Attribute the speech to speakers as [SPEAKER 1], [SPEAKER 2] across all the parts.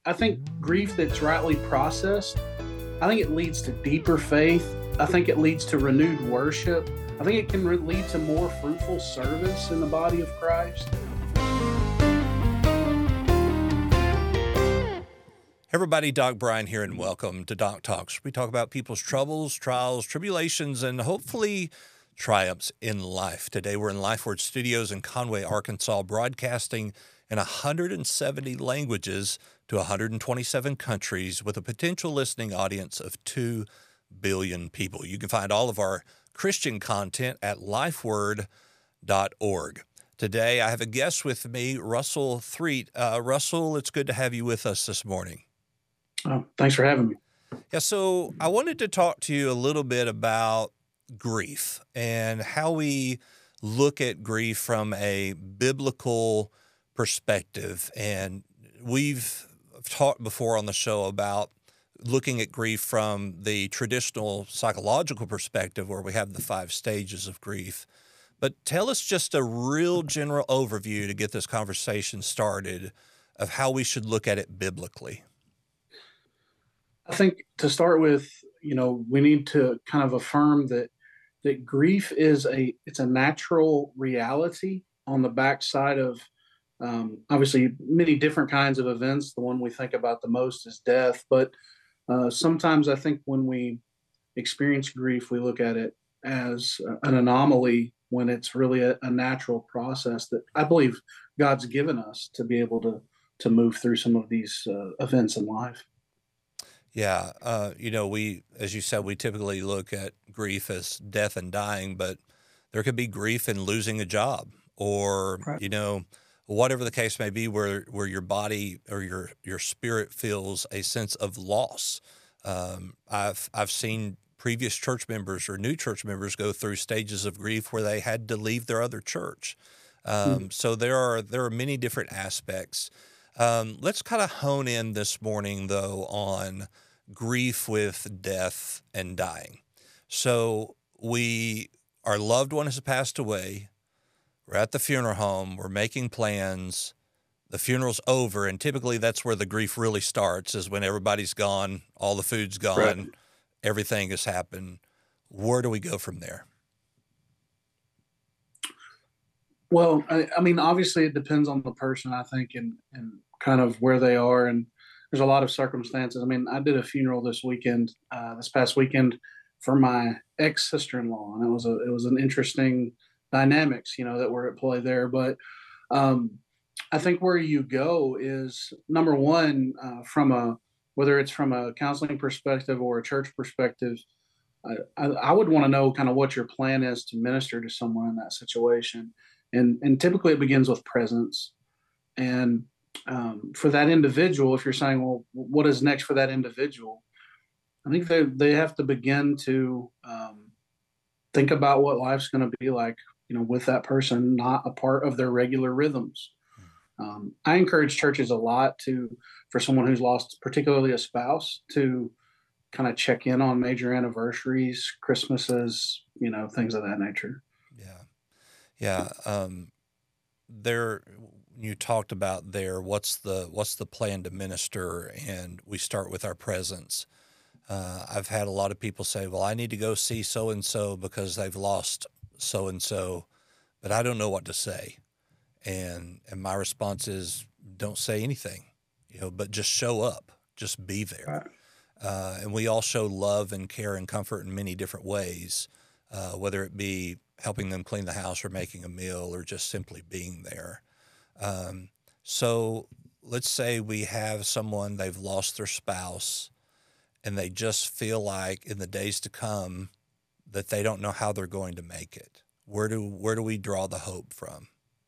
[SPEAKER 1] I think grief that's rightly processed, I think it leads to deeper faith. I think it leads to renewed worship. I think it can lead to more fruitful service in the body of Christ.
[SPEAKER 2] Everybody, Doc Brian here, and welcome to Doc Talks. We talk about people's troubles, trials, tribulations, and hopefully triumphs in life. Today we're in LifeWord Studios in Conway, Arkansas, broadcasting in 170 languages to 127 countries with a potential listening audience of 2 billion people. You can find all of our Christian content at lifeword.org. Today I have a guest with me, Russell Threet. Russell, it's good to have you with us this morning.
[SPEAKER 1] Thanks for having me.
[SPEAKER 2] Yeah, so I wanted to talk to you a little bit about grief and how we look at grief from a biblical perspective. And we've talked before on the show about looking at grief from the traditional psychological perspective where we have the 5 stages of grief. But tell us just a real general overview to get this conversation started of how we should look at it biblically.
[SPEAKER 1] I think to start with, we need to kind of affirm that grief is it's a natural reality on the backside of obviously many different kinds of events. The one we think about the most is death, but sometimes I think when we experience grief, we look at it as an anomaly when it's really a natural process that I believe God's given us to be able to move through some of these events in life.
[SPEAKER 2] Yeah. We, as you said, we typically look at grief as death and dying, but there could be grief in losing a job or,
[SPEAKER 1] Right.
[SPEAKER 2] Whatever the case may be where your body or your spirit feels a sense of loss. I've seen previous church members or new church members go through stages of grief where they had to leave their other church. So there are many different aspects. Let's kind of hone in this morning, though, on grief with death and dying. So our loved one has passed away. We're at the funeral home. We're making plans. The funeral's over, and typically that's where the grief really starts, is when everybody's gone, all the food's gone,
[SPEAKER 1] Right.
[SPEAKER 2] everything has happened. Where do we go from there?
[SPEAKER 1] Well, I mean, obviously it depends on the person, I think, and kind of where they are. And there's a lot of circumstances. I mean, I did a funeral this past weekend for my ex sister-in-law, and it was an interesting dynamics, that were at play there. But I think where you go is number one, whether it's from a counseling perspective or a church perspective. I would want to know kind of what your plan is to minister to someone in that situation, and typically it begins with presence. And for that individual, if you're saying, well, what is next for that individual? I think they have to begin to think about what life's going to be like, with that person not a part of their regular rhythms. I encourage churches a lot for someone who's lost, particularly a spouse, to kind of check in on major anniversaries, Christmases, things of that nature.
[SPEAKER 2] Yeah. Yeah. There, you talked about what's the plan to minister, and we start with our presence. I've had a lot of people say, well, I need to go see so-and-so because they've lost so-and-so, but I don't know what to say. And my response is, don't say anything, but just show up, just be there.
[SPEAKER 1] Right.
[SPEAKER 2] And we all show love and care and comfort in many different ways, whether it be helping them clean the house or making a meal or just simply being there. So let's say we have someone, they've lost their spouse, and they just feel like in the days to come that they don't know how they're going to make it. Where do we draw the hope from?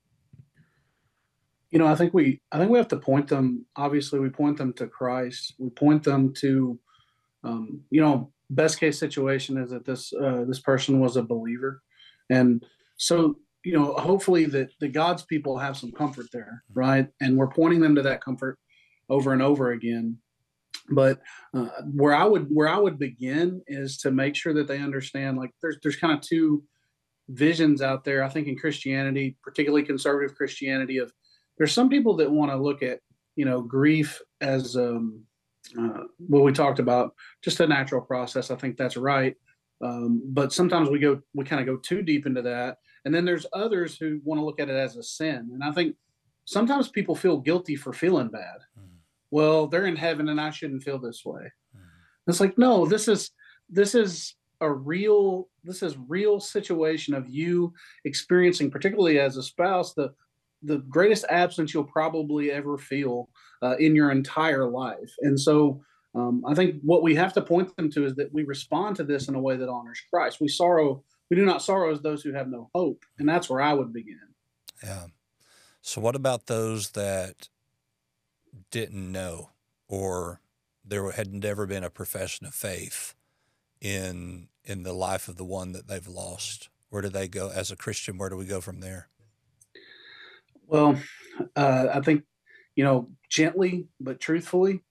[SPEAKER 1] I think we have to point them. Obviously, we point them to Christ. We point them to, best case situation is that this person was a believer, and so hopefully that the God's people have some comfort there, right? And we're pointing them to that comfort over and over again. But where I would begin is to make sure that they understand, like there's kind of two visions out there, I think, in Christianity, particularly conservative Christianity. Of There's some people that want to look at grief as what we talked about, just a natural process. I think that's right. But sometimes we kind of go too deep into that, and then there's others who want to look at it as a sin. And I think sometimes people feel guilty for feeling bad.
[SPEAKER 2] Mm,
[SPEAKER 1] Well, they're in heaven, and I shouldn't feel this way.
[SPEAKER 2] mm,
[SPEAKER 1] It's like, no, this is real situation of you experiencing, particularly as a spouse, the greatest absence you'll probably ever feel in your entire life. And so I think what we have to point them to is that we respond to this in a way that honors Christ. We do not sorrow as those who have no hope. And that's where I would begin.
[SPEAKER 2] yeah. So what about those that didn't know, or there had never been a profession of faith in the life of the one that they've lost? Where do they go as a Christian? Where do we go from there?
[SPEAKER 1] Well, I think, gently but truthfully,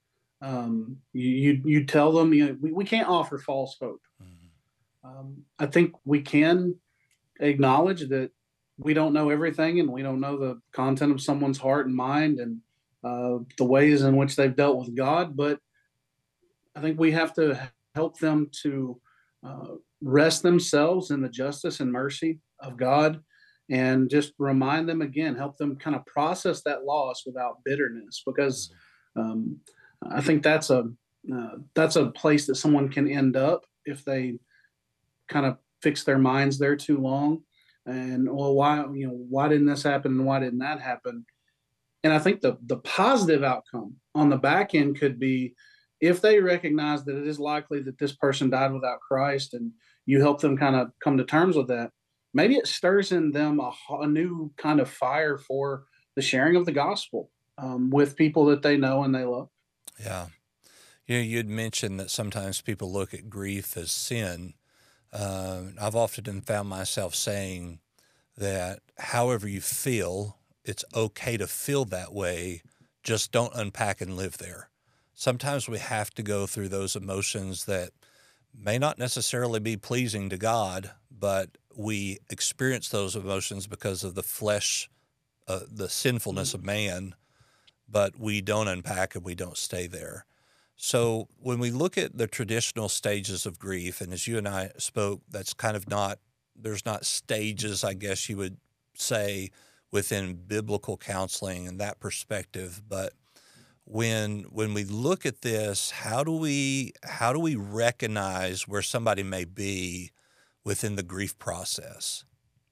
[SPEAKER 1] you tell them, we can't offer false hope.
[SPEAKER 2] Mhm.
[SPEAKER 1] I think we can acknowledge that we don't know everything, and we don't know the content of someone's heart and mind, and the ways in which they've dealt with God. But I think we have to help them to rest themselves in the justice and mercy of God, and just remind them again, help them kind of process that loss without bitterness, because um, I think that's a place that someone can end up if they kind of fix their minds there too long. And, well, why didn't this happen and why didn't that happen? And I think the positive outcome on the back end could be if they recognize that it is likely that this person died without Christ, and you help them kind of come to terms with that. Maybe it stirs in them a new kind of fire for the sharing of the gospel with people that they know and they love.
[SPEAKER 2] Yeah. You'd mentioned that sometimes people look at grief as sin. I've often found myself saying that however you feel, it's okay to feel that way. Just don't unpack and live there. Sometimes we have to go through those emotions that may not necessarily be pleasing to God, but we experience those emotions because of the flesh, the sinfulness of man, but we don't unpack and we don't stay there. So when we look at the traditional stages of grief, and as you and I spoke, that's kind of not, there's not stages, I guess you would say, within biblical counseling and that perspective. But when we look at this, how do we recognize where somebody may be within the grief process?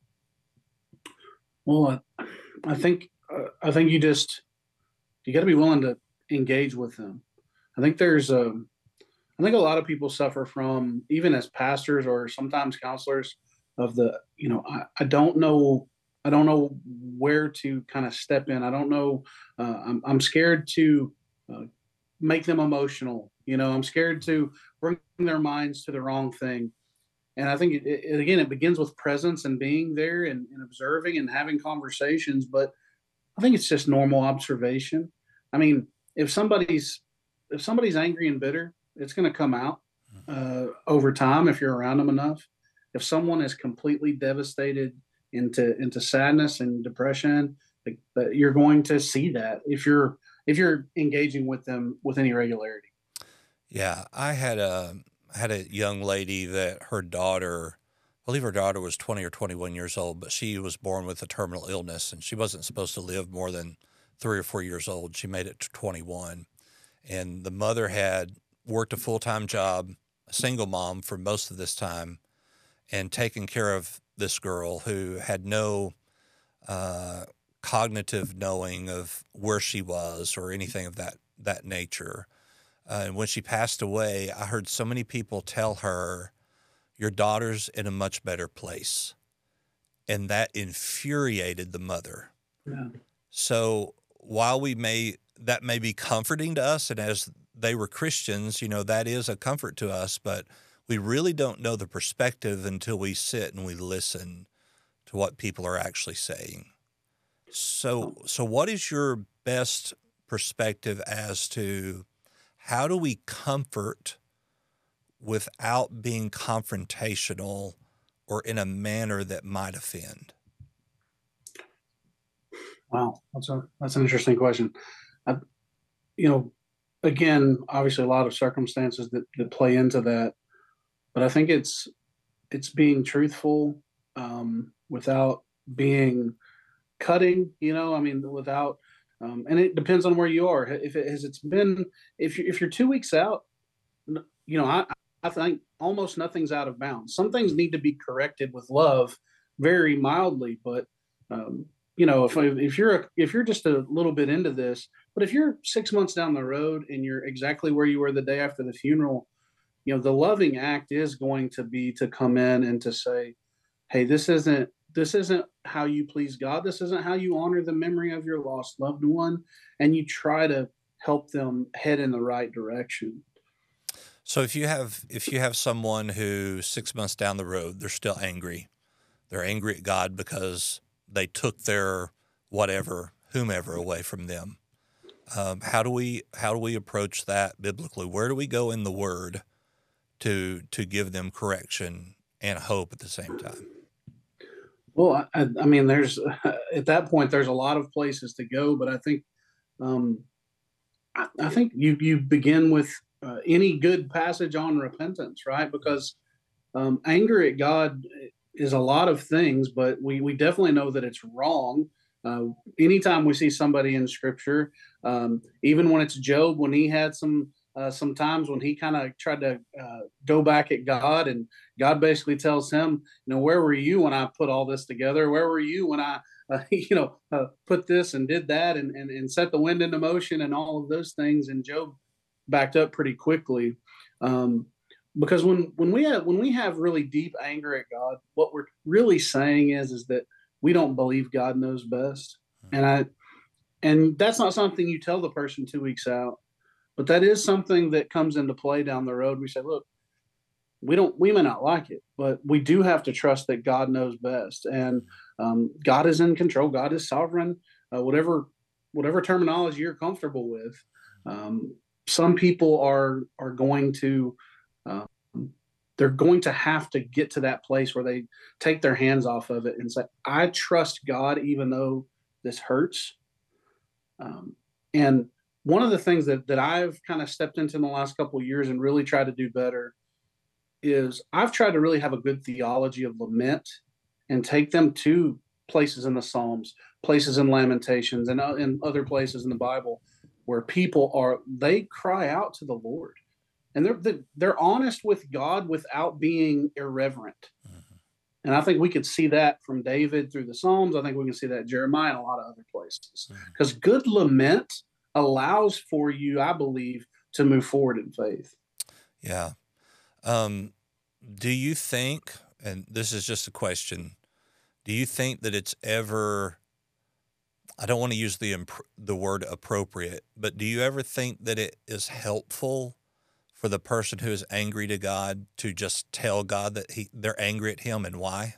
[SPEAKER 1] Well, I think you got to be willing to engage with them. I think I think a lot of people suffer from, even as pastors or sometimes counselors, of I don't know where to kind of step in. I don't know. I'm scared to uh, make them emotional. I'm scared to bring their minds to the wrong thing. And I think again, it begins with presence and being there, and observing and having conversations. But I think it's just normal observation. I mean, if somebody's if somebody's angry and bitter, it's going to come out over time if you're around them enough. If someone is completely devastated into sadness and depression, like, you're going to see that if you're engaging with them with any regularity.
[SPEAKER 2] Yeah, I had a young lady that her daughter, I believe her daughter was 20 or 21 years old, but she was born with a terminal illness and she wasn't supposed to live more than 3 or 4 years old. She made it to 21. And the mother had worked a full-time job, a single mom for most of this time, and taken care of this girl who had no uh, cognitive knowing of where she was or anything of that nature. And when she passed away, I heard so many people tell her, "Your daughter's in a much better place," and that infuriated the mother.
[SPEAKER 1] Yeah.
[SPEAKER 2] So while that may be comforting to us, and as they were Christians, that is a comfort to us, but we really don't know the perspective until we sit and we listen to what people are actually saying. So what is your best perspective as to how do we comfort without being confrontational or in a manner that might offend?
[SPEAKER 1] Wow, that's an interesting question. I, you know, again, obviously a lot of circumstances that play into that, but I think it's being truthful, without being cutting, I mean, without, and it depends on where you are. If it has, it's been, if you're 2 weeks out, I think almost nothing's out of bounds. Some things need to be corrected with love, very mildly, but, um, if you're just a little bit into this, but if you're 6 months down the road and you're exactly where you were the day after the funeral, the loving act is going to be to come in and to say, hey, this isn't how you please God. This isn't how you honor the memory of your lost loved one, and you try to help them head in the right direction.
[SPEAKER 2] So if you have someone who 6 months down the road, they're still angry. They're angry at God because they took their whatever, whomever away from them. How do we approach that biblically? Where do we go in the Word to give them correction and hope at the same time?
[SPEAKER 1] Well, I mean, there's at that point there's a lot of places to go, but um, I think you begin with any good passage on repentance, right? Because anger at God is a lot of things, but we definitely know that it's wrong. Uh, Anytime we see somebody in Scripture, even when it's Job, when he had some times when he kind of tried to go back at God, and God basically tells him, where were you when I put all this together? Where were you when I, put this and did that and set the wind into motion and all of those things? And Job backed up pretty quickly. Um, because when we have really deep anger at God, what we're really saying is that we don't believe God knows best, and I and that's not something you tell the person 2 weeks out, but that is something that comes into play down the road. We say, look, we may not like it, but we do have to trust that God knows best, and God is in control. God is sovereign. Whatever terminology you're comfortable with. Um, some people are going to um, they're going to have to get to that place where they take their hands off of it and say, I trust God even though this hurts. And one of the things that I've kind of stepped into in the last couple of years and really tried to do better is I've tried to really have a good theology of lament and take them to places in the Psalms, places in Lamentations, and in other places in the Bible where they cry out to the Lord, and they're honest with God without being irreverent. And I think we could see that from David through the Psalms. I think we can see that in Jeremiah and a lot of other places. Because good lament allows for you, I believe, to move forward in faith.
[SPEAKER 2] Yeah. Um, do you think, and this is just a question, do you think that it's ever, I don't want to use the word appropriate, but do you ever think that it is helpful for the person who is angry to God to just tell God that they're angry at him and why?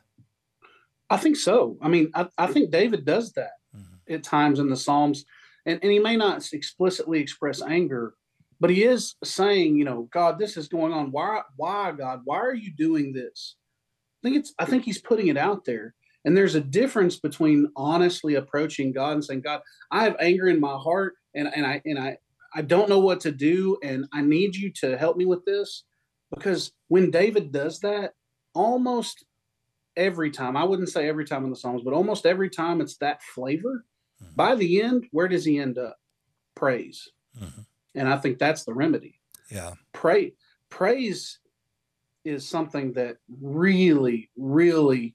[SPEAKER 1] I think so. I mean, I think David does that at times in the Psalms, and he may not explicitly express anger, but he is saying, God, this is going on. Why, God? Why are you doing this? I think he's putting it out there. And there's a difference between honestly approaching God and saying, God, I have anger in my heart, and I don't know what to do, and I need you to help me with this. Because when David does that, almost every time, I wouldn't say every time in the Psalms, but almost every time it's that flavor. By the end, where does he end up? Praise.
[SPEAKER 2] Mhm.
[SPEAKER 1] And I think that's the remedy.
[SPEAKER 2] Yeah.
[SPEAKER 1] Praise is something that really, really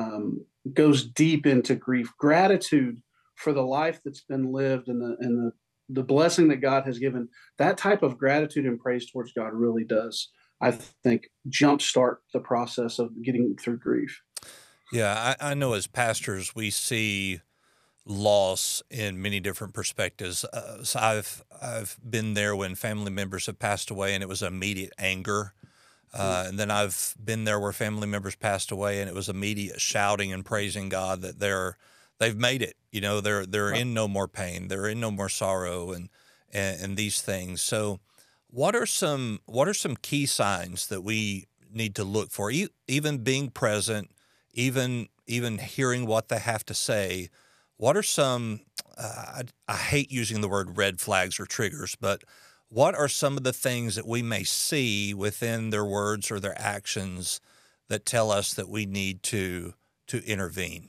[SPEAKER 1] goes deep into grief. Gratitude for the life that's been lived and the blessing that God has given. That type of gratitude and praise towards God really does, I think, jumpstart the process of getting through grief.
[SPEAKER 2] Yeah. I know as pastors, we see loss in many different perspectives. So I've been there when family members have passed away and it was immediate anger. And then I've been there where family members passed away and it was immediate shouting and praising God that they've made it. They're
[SPEAKER 1] Right.
[SPEAKER 2] in no more pain, they're in no more sorrow, and these things. So, what are some key signs that we need to look for? Even being present, even hearing what they have to say. What are some I hate using the word red flags or triggers, but what are some of the things that we may see within their words or their actions that tell us that we need to intervene?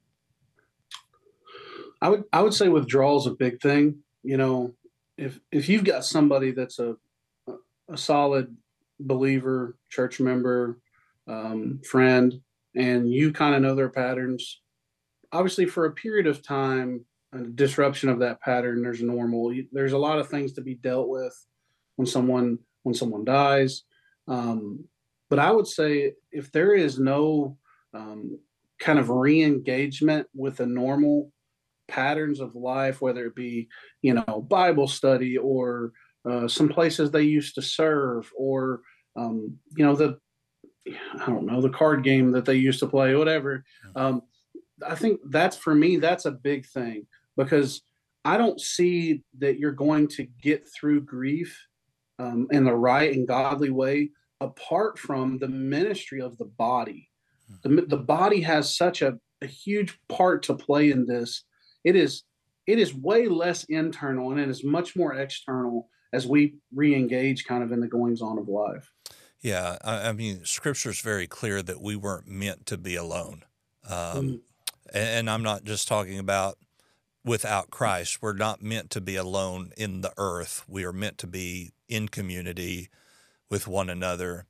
[SPEAKER 1] I would say withdrawal is a big thing. You know, if you've got somebody that's a solid believer, church member, friend, and you kind of know their patterns, obviously for a period of time, a disruption of that pattern, there's normal. There's a lot of things to be dealt with when someone dies. Um, but I would say if there is no um, kind of re-engagement with the normal patterns of life, whether it be, Bible study or some places they used to serve, or the I don't know, the card game that they used to play, whatever. Um, I think that's, for me, that's a big thing, because I don't see that you're going to get through grief in the right and godly way apart from the ministry of the body. The body has such a huge part to play in this. It is it is way less internal and it is much more external as we re-engage kind of in the goings on of life.
[SPEAKER 2] Yeah, I mean, Scripture is very clear that we weren't meant to be alone, um,
[SPEAKER 1] Mm,
[SPEAKER 2] and I'm not just talking about without Christ. We're not meant to be alone in the earth. We are meant to be in community with one another.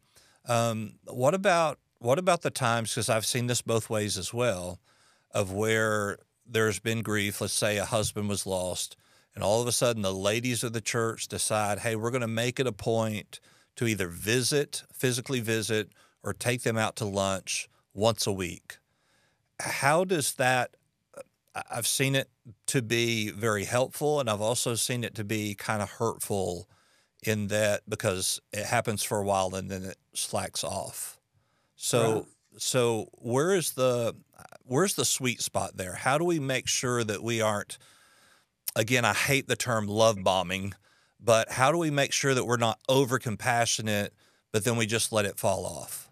[SPEAKER 2] What about the times? Because I've seen this both ways as well, of where there's been grief. Let's say a husband was lost, and all of a sudden the ladies of the church decide, hey, we're going to make it a point to either physically visit, or take them out to lunch once a week. How does that? I've seen it to be very helpful, and I've also seen it to be kind of hurtful in that, because it happens for a while and then it slacks off.
[SPEAKER 1] right.
[SPEAKER 2] So where's the sweet spot there? How do we make sure that we aren't, again, I hate the term love bombing, but how do we make sure that we're not over compassionate, but then we just let it fall off?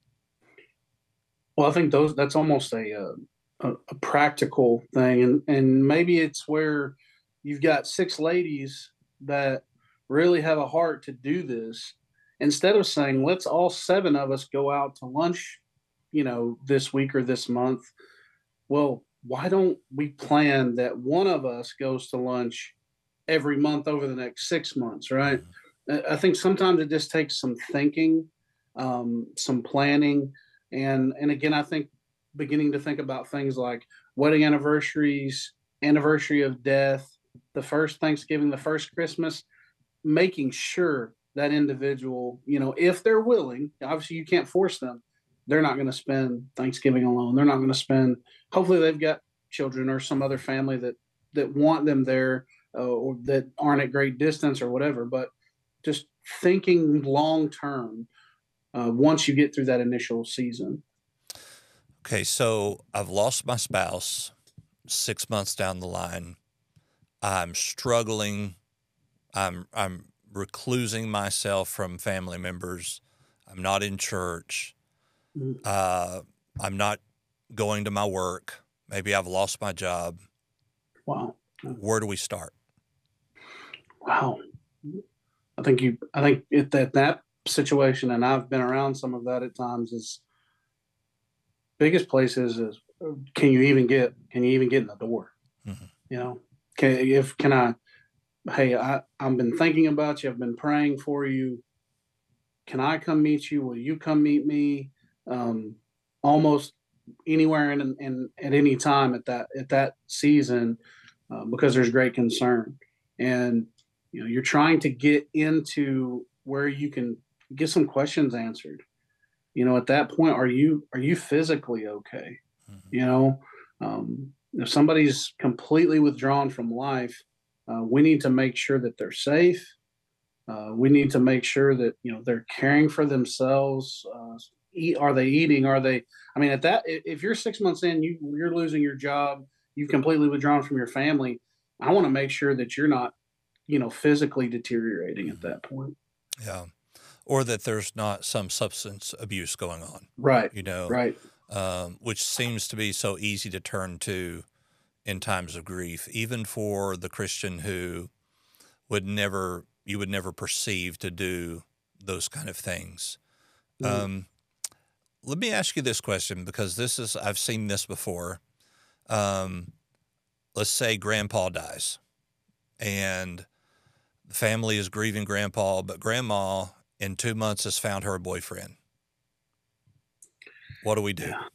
[SPEAKER 1] Well, I think that's almost a practical thing, and maybe it's where you've got six ladies that really have a heart to do this. Instead of saying, let's all seven of us go out to lunch, this week or this month. Well, why don't we plan that one of us goes to lunch every month over the next 6 months, right?
[SPEAKER 2] Mhm.
[SPEAKER 1] I think sometimes it just takes some thinking, some planning, and again, I think beginning to think about things like wedding anniversaries, anniversary of death, the first Thanksgiving, the first Christmas, making sure that individual, if they're willing, obviously you can't force them. They're not going to spend Thanksgiving alone. They're not going to spend. Hopefully, they've got children or some other family that want them there, or that aren't at great distance or whatever. But just thinking long term, once you get through that initial season.
[SPEAKER 2] Okay, so I've lost my spouse 6 months down the line. I'm struggling. I'm reclusing myself from family members. I'm not in church.
[SPEAKER 1] Mm,
[SPEAKER 2] Uh, I'm not going to my work. Maybe I've lost my job.
[SPEAKER 1] wow,
[SPEAKER 2] Where do we start?
[SPEAKER 1] wow. I think that situation, and I've been around some of that at times. Is biggest place is can you even get in the door?
[SPEAKER 2] Mhm.
[SPEAKER 1] You know, can I? Hey, I've been thinking about you. I've been praying for you. Can I come meet you? Will you come meet me? Um, Almost anywhere and at any time at that season, because there's great concern, and you're trying to get into where you can get some questions answered. At that point, are you physically okay?
[SPEAKER 2] Mhm.
[SPEAKER 1] You know, if somebody's completely withdrawn from life, we need to make sure that they're safe. We need to make sure that they're caring for themselves. Are they eating? Are they? I mean, at that, if you're 6 months in, you're losing your job, you've completely withdrawn from your family. I want to make sure that you're not, physically deteriorating at
[SPEAKER 2] Mhm.
[SPEAKER 1] that point.
[SPEAKER 2] Yeah. Or that there's not some substance abuse going on,
[SPEAKER 1] Right.
[SPEAKER 2] you know,
[SPEAKER 1] Right.
[SPEAKER 2] which seems to be so easy to turn to in times of grief, even for the Christian who would never you would never perceive to do those kind of things.
[SPEAKER 1] Mm.
[SPEAKER 2] Um, Let me ask you this question because this is I've seen this before. Um, let's say grandpa dies and the family is grieving grandpa, but grandma in 2 months has found her a boyfriend. What do we do?
[SPEAKER 1] Yeah.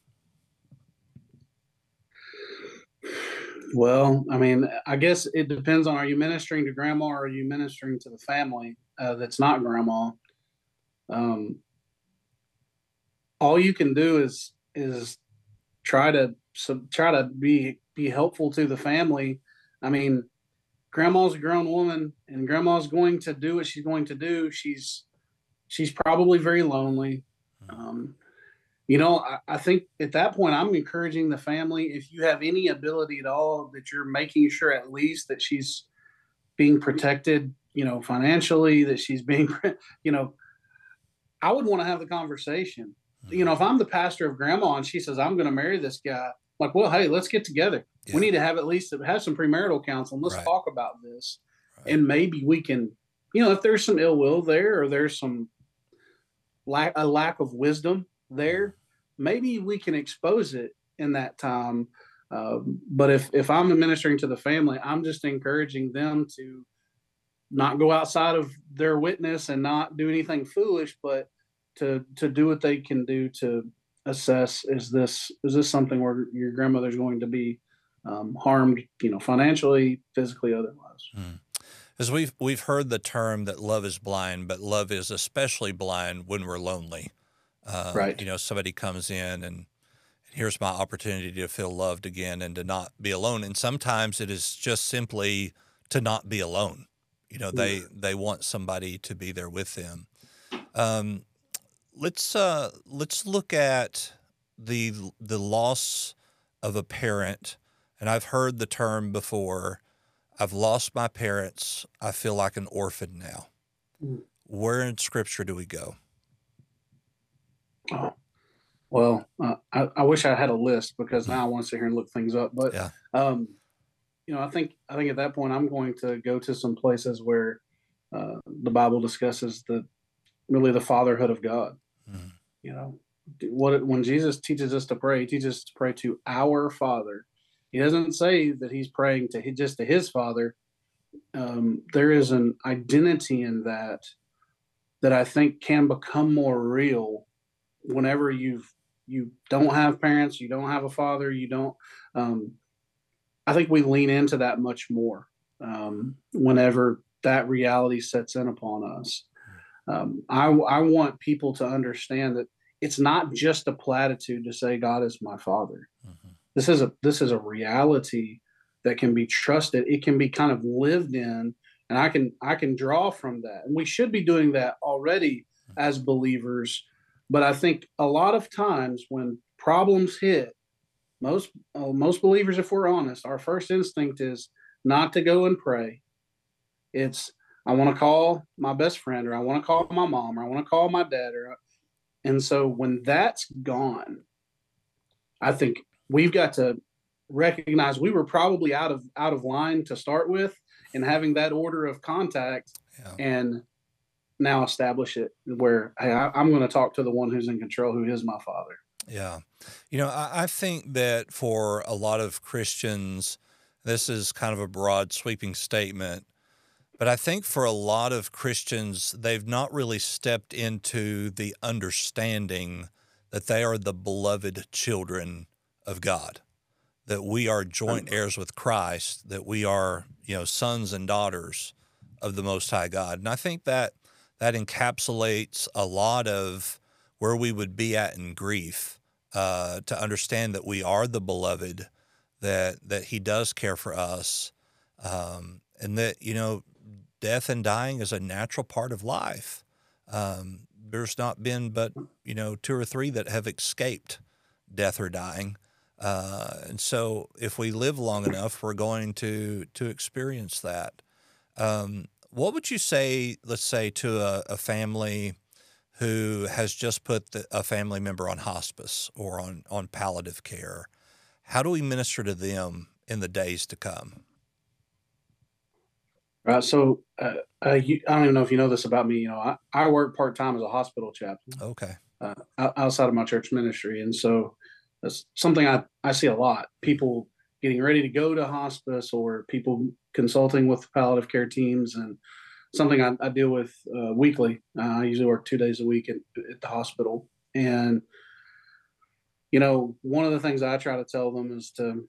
[SPEAKER 1] Well, I mean, I guess it depends on, are you ministering to grandma or are you ministering to the family that's not grandma? Um, all you can do is try to be helpful to the family. I mean, grandma's a grown woman and grandma's going to do what she's going to do. She's probably very lonely.
[SPEAKER 2] Mm.
[SPEAKER 1] Um, I think at that point, I'm encouraging the family, if you have any ability at all, that you're making sure at least that she's being protected, financially, that she's being, you know, I would want to have the conversation.
[SPEAKER 2] Mhm.
[SPEAKER 1] If I'm the pastor of grandma and she says, I'm going to marry this guy, like, well, hey, let's get together. We
[SPEAKER 2] Yeah.
[SPEAKER 1] need to have at least have some premarital counsel and let's
[SPEAKER 2] Right.
[SPEAKER 1] talk about this.
[SPEAKER 2] Right.
[SPEAKER 1] And maybe we can, if there's some ill will there or there's some lack of wisdom
[SPEAKER 2] Mm.
[SPEAKER 1] there, maybe we can expose it in that time. But if I'm administering to the family, I'm just encouraging them to not go outside of their witness and not do anything foolish, but to do what they can do to assess, is this something where your grandmother's going to be harmed, financially, physically, otherwise.
[SPEAKER 2] Mm. As we've heard the term that love is blind, but love is especially blind when we're lonely.
[SPEAKER 1] Right.
[SPEAKER 2] Somebody comes in and here's my opportunity to feel loved again and to not be alone. And sometimes it is just simply to not be alone. They want somebody to be there with them. Um, let's look at the loss of a parent. And I've heard the term before. I've lost my parents. I feel like an orphan now.
[SPEAKER 1] Mm.
[SPEAKER 2] Where in Scripture do we go?
[SPEAKER 1] Oh, well, I wish I had a list because now I want to sit here and look things up. But
[SPEAKER 2] Yeah.
[SPEAKER 1] um, I think at that point I'm going to go to some places where the Bible discusses the fatherhood of God.
[SPEAKER 2] Mm.
[SPEAKER 1] You know, when Jesus teaches us to pray, he teaches us to pray to our Father. He doesn't say that he's praying just to his Father. There is an identity in that I think can become more real whenever you don't have parents, you don't have a father, you don't. Um, I think we lean into that much more whenever that reality sets in upon us. I want people to understand that it's not just a platitude to say God is my Father.
[SPEAKER 2] Mm-hmm.
[SPEAKER 1] This is a reality that can be trusted. It can be kind of lived in, and I can draw from that. And we should be doing that already as believers. But I think a lot of times when problems hit, most believers, if we're honest, our first instinct is not to go and pray. It's, I want to call my best friend, or I want to call my mom, or I want to call my dad, and so when that's gone, I think we've got to recognize we were probably out of line to start with, and having that order of contact,
[SPEAKER 2] Yeah.
[SPEAKER 1] and now establish it where, hey, I'm going to talk to the one who's in control, who is my Father.
[SPEAKER 2] Yeah. I think that for a lot of Christians, this is kind of a broad, sweeping statement, but I think for a lot of Christians, they've not really stepped into the understanding that they are the beloved children of God, that we are joint heirs with Christ, that we are, sons and daughters of the Most High God. And I think that encapsulates a lot of where we would be at in grief, to understand that we are the beloved, that He does care for us, and that death and dying is a natural part of life. There's not been but two or three that have escaped death or dying, and so if we live long enough, we're going to experience that. What would you say, let's say, to a family who has just put a family member on hospice or on palliative care? How do we minister to them in the days to come?
[SPEAKER 1] Right. So, I don't even know if you know this about me. I work part time as a hospital chaplain
[SPEAKER 2] Okay.
[SPEAKER 1] outside of my church ministry, and so that's something I see a lot. People getting ready to go to hospice, or people consulting with palliative care teams, and something I deal with weekly. I usually work 2 days a week at the hospital, and one of the things I try to tell them is to,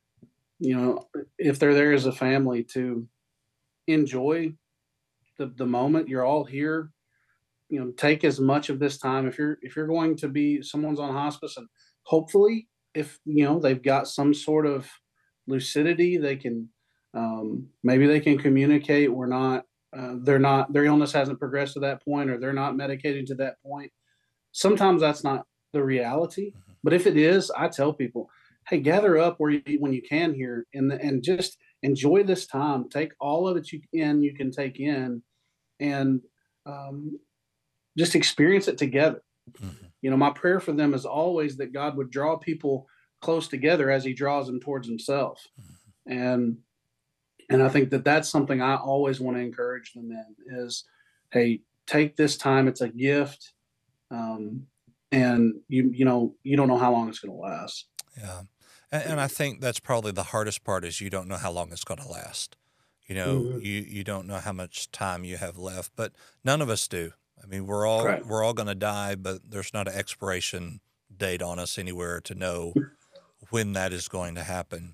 [SPEAKER 1] if they're there as a family, to enjoy the moment. You're all here. Take as much of this time. If you're going to be someone's on hospice, and hopefully, if they've got some sort of lucidity, they can, maybe they can communicate. We're not. They're not. Their illness hasn't progressed to that point, or they're not medicated to that point. Sometimes that's not the reality,
[SPEAKER 2] Mhm.
[SPEAKER 1] but if it is, I tell people, hey, gather up when you can here, and just enjoy this time. Take all of it you can take in, and um, just experience it together.
[SPEAKER 2] Mhm.
[SPEAKER 1] My prayer for them is always that God would draw people close together as He draws them towards Himself,
[SPEAKER 2] Mhm.
[SPEAKER 1] and I think that that's something I always want to encourage them in is, hey, take this time. It's a gift, um, and you don't know how long it's going to last.
[SPEAKER 2] Yeah. And I think that's probably the hardest part is you don't know how long it's going to last.
[SPEAKER 1] Mhm.
[SPEAKER 2] You don't know how much time you have left, but none of us do. I mean, we're all
[SPEAKER 1] Right.
[SPEAKER 2] we're all going to die, but there's not an expiration date on us anywhere to know when that is going to happen.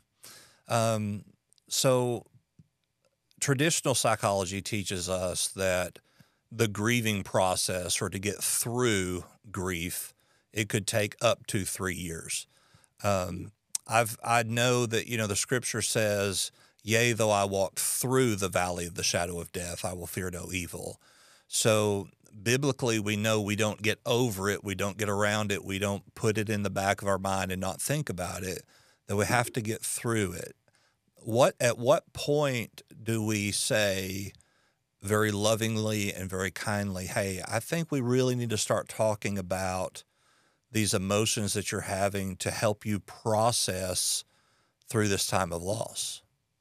[SPEAKER 2] Um, so traditional psychology teaches us that the grieving process, or to get through grief, it could take up to 3 years. Um, I know that the scripture says, "Yea, though I walk through the valley of the shadow of death, I will fear no evil." So biblically, we know we don't get over it, we don't get around it, we don't put it in the back of our mind and not think about it. That we have to get through it. At what point do we say very lovingly and very kindly, "Hey, I think we really need to start talking about these emotions that you're having to help you process through this time of loss"?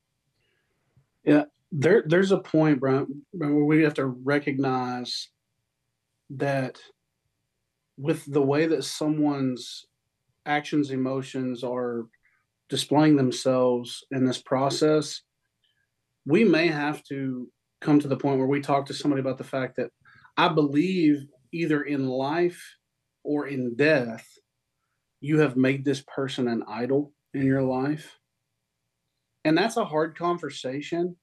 [SPEAKER 1] Yeah. There's a point, Brian, where we have to recognize that with the way that someone's actions, emotions are displaying themselves in this process, we may have to come to the point where we talk to somebody about the fact that I believe either in life or in death, you have made this person an idol in your life. And that's a hard conversation.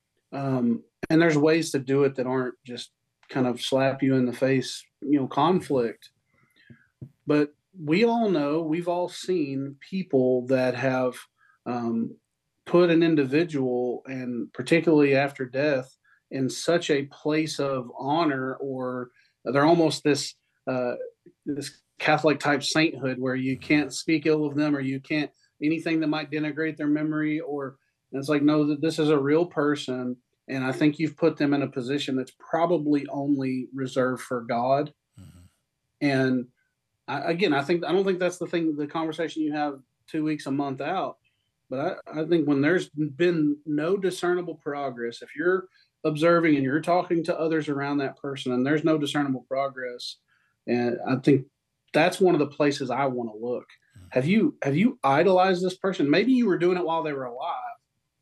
[SPEAKER 1] And there's ways to do it that aren't just kind of slap you in the face, conflict. But we all know, we've all seen people that have um, put an individual, and particularly after death, in such a place of honor, or they're almost uh, this Catholic type sainthood where you
[SPEAKER 2] Mhm.
[SPEAKER 1] can't speak ill of them, or you can't anything that might denigrate their memory. Or and it's like, no, that this is a real person, and I think you've put them in a position that's probably only reserved for God.
[SPEAKER 2] Mhm.
[SPEAKER 1] And again, I don't think that's the conversation you have 2 weeks, a month out. But I think when there's been no discernible progress, if you're observing and you're talking to others around that person, and there's no discernible progress, and I think that's one of the places I want to look.
[SPEAKER 2] Mhm.
[SPEAKER 1] Have you idolized this person? Maybe you were doing it while they were alive,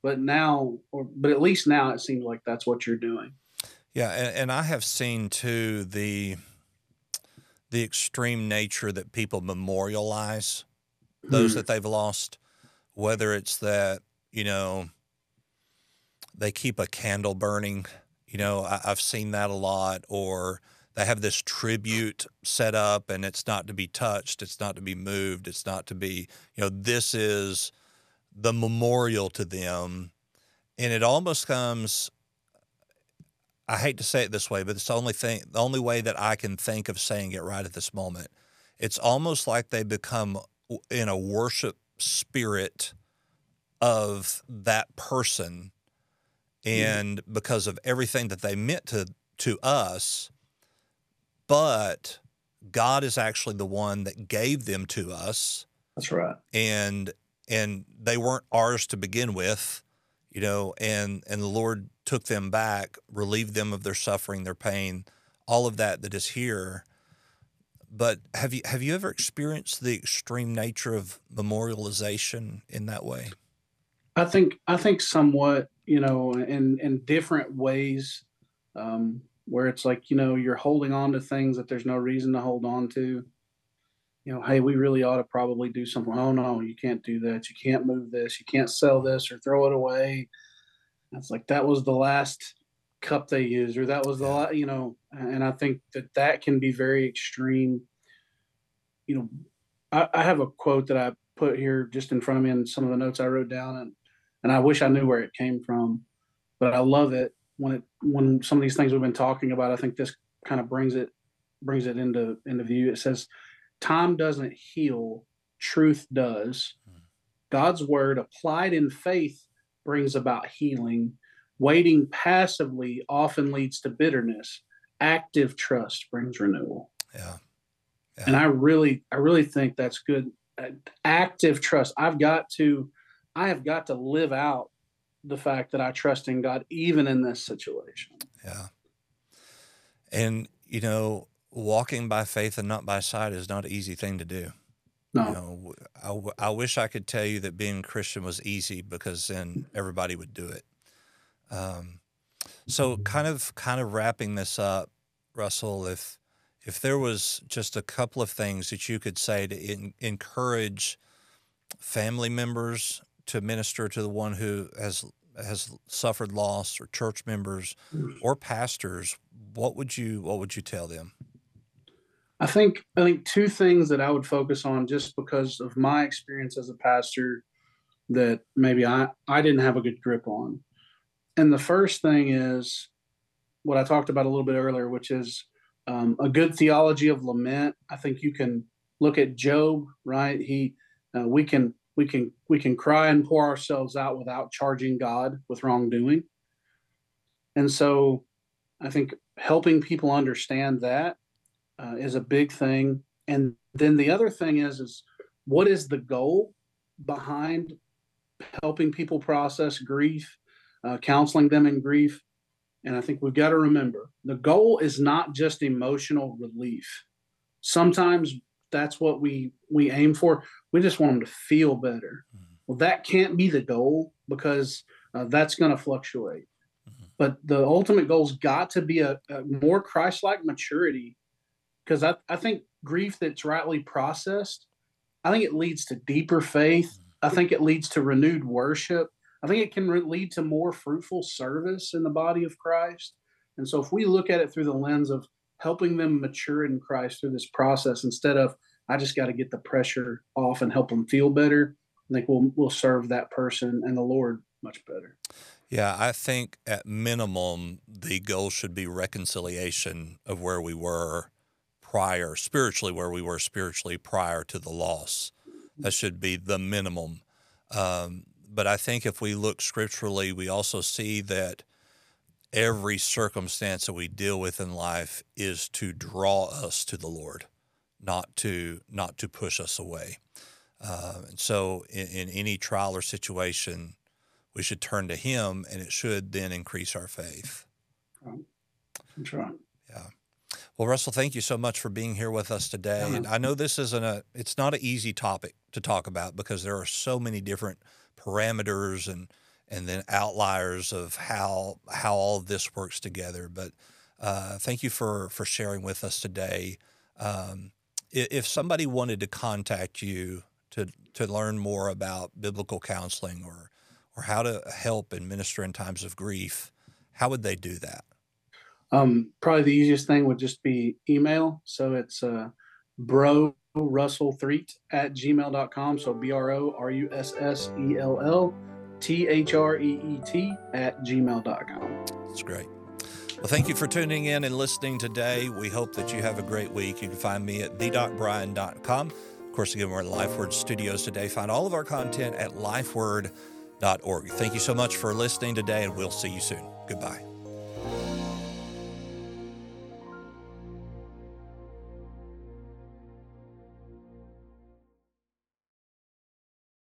[SPEAKER 1] but at least now it seems like that's what you're doing.
[SPEAKER 2] Yeah, and I have seen too the extreme nature that people memorialize those
[SPEAKER 1] Hmm.
[SPEAKER 2] that they've lost, whether it's that, you know, they keep a candle burning. I've seen that a lot, or they have this tribute set up and it's not to be touched, it's not to be moved, it's not to be, this is the memorial to them. And it almost comes, I hate to say it this way, but it's the only way that I can think of saying it right at this moment. It's almost like they become in a worship spirit of that person, and because of everything that they meant to us, but God is actually the one that gave them to us,
[SPEAKER 1] That's right.
[SPEAKER 2] and and they weren't ours to begin with, and the Lord took them back, relieved them of their suffering, their pain, all of that is here. But have you ever experienced the extreme nature of memorialization in that way?
[SPEAKER 1] I think somewhat, in different ways, where it's like, you're holding on to things that there's no reason to hold on to. Hey, we really ought to probably do something. Oh no, you can't do that. You can't move this. You can't sell this or throw it away. It's like that was the last cup they used, or that was the
[SPEAKER 2] Yeah.
[SPEAKER 1] and I think that can be very extreme. You know, I have a quote that I put here just in front of me in some of the notes I wrote down, and I wish I knew where it came from, but I love it when some of these things we've been talking about. I think this kind of brings it into view. It says, "Time doesn't heal, truth does. God's word applied in faith brings about healing. Waiting passively often leads to bitterness. Active trust brings renewal."
[SPEAKER 2] Yeah.
[SPEAKER 1] And
[SPEAKER 2] Yeah.
[SPEAKER 1] I really think that's good. Active trust. I have got to live out the fact that I trust in God even in this situation.
[SPEAKER 2] Yeah. And, walking by faith and not by sight is not an easy thing to do.
[SPEAKER 1] No.
[SPEAKER 2] I wish I could tell you that being a Christian was easy, because then everybody would do it. Um, so kind of wrapping this up, Russell, if there was just a couple of things that you could say to encourage family members to minister to the one who has suffered loss, or church members or pastors, what would you tell them?
[SPEAKER 1] I think two things that I would focus on just because of my experience as a pastor that maybe I didn't have a good grip on. And the first thing is what I talked about a little bit earlier, which is a good theology of lament. I think you can look at Job, right? We can cry and pour ourselves out without charging God with wrongdoing. And so I think helping people understand that is a big thing. And then the other thing is what is the goal behind helping people process grief, counseling them in grief? And I think we've got to remember the goal is not just emotional relief. Sometimes that's what we aim for. We just want them to feel better.
[SPEAKER 2] Mhm.
[SPEAKER 1] Well, that can't be the goal because that's going to fluctuate.
[SPEAKER 2] Mhm.
[SPEAKER 1] But the ultimate goal's got to be a more Christ-like maturity, because I think grief that's rightly processed, I think it leads to deeper faith. I think it leads to renewed worship. I think it can lead to more fruitful service in the body of Christ. And so if we look at it through the lens of helping them mature in Christ through this process, instead of I just got to get the pressure off and help them feel better, I think we'll serve that person and the Lord much better.
[SPEAKER 2] Yeah, I think at minimum, the goal should be reconciliation of where we were spiritually, where we were spiritually prior to the loss. That should be the minimum. But I think if we look scripturally, we also see that every circumstance that we deal with in life is to draw us to the Lord, not to push us away. And so in any trial or situation, we should turn to Him, and it should then increase our faith.
[SPEAKER 1] That's right.
[SPEAKER 2] Yeah. Well, Russell, thank you so much for being here with us today. And I know this it's not an easy topic to talk about, because there are so many different parameters and then outliers of how all of this works together. But thank you for sharing with us today. If somebody wanted to contact you to learn more about biblical counseling, or how to help and minister in times of grief, how would they do that?
[SPEAKER 1] Probably the easiest thing would just be email. So it's bro Russell Threet at gmail.com. So BRORUSSELLTHREET at gmail.com.
[SPEAKER 2] That's great. Well, thank you for tuning in and listening today. We hope that you have a great week. You can find me at thedocbryan.com. Of course, again, we're at LifeWord Studios today. Find all of our content at lifeword.org. Thank you so much for listening today, and we'll see you soon. Goodbye.